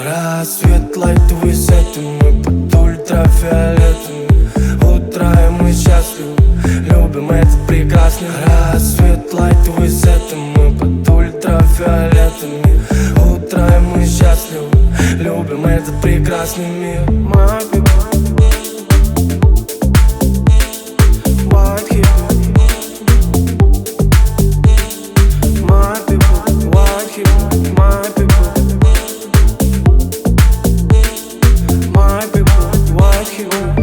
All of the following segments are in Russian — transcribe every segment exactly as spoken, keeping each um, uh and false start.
Рассвет лайтовый сет, и мы под ультрафиолетами. Утро, и мы счастливы, любим этот прекрасный. Рассвет лайтовый сет, и мы под ультрафиолетами. Утро, и мы счастливы, любим этот прекрасный мир. My people, white people. My people, white people, my people. My people, white people.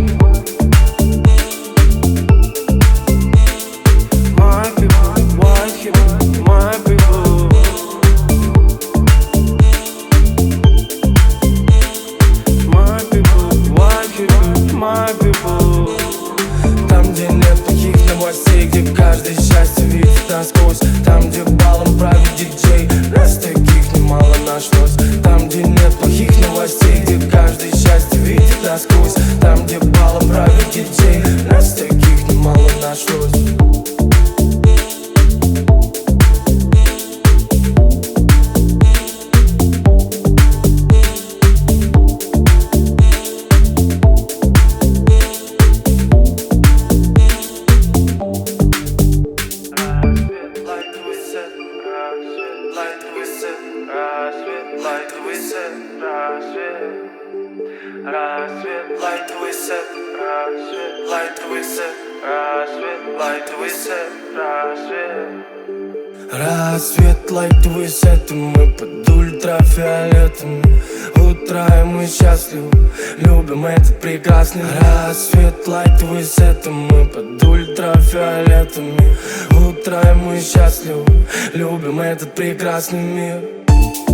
My people, white people, my people. My people, white people, my people. Там, где нет плохих новостей, где каждое счастье видит насквозь. Там, где балом правит диджей, нас таких немало нашлось. Там, где нет плохих новостей, где каждое счастье видит насквозь. Там, где балом правит диджей, нас таких немало нашлось. Рассвет, лайтовый сет, рассвет, лайтовый сет, рассвет, лайтовый сет, рассвет. Рассвет, лайтовый сет, и мы под ультрафиолетами. Утро, и мы счастливы, любим этот прекрасный. Рассвет, лайтовый сет, и мы под ультрафиолетами. Утро, и мы счастливы, любим этот прекрасный мир.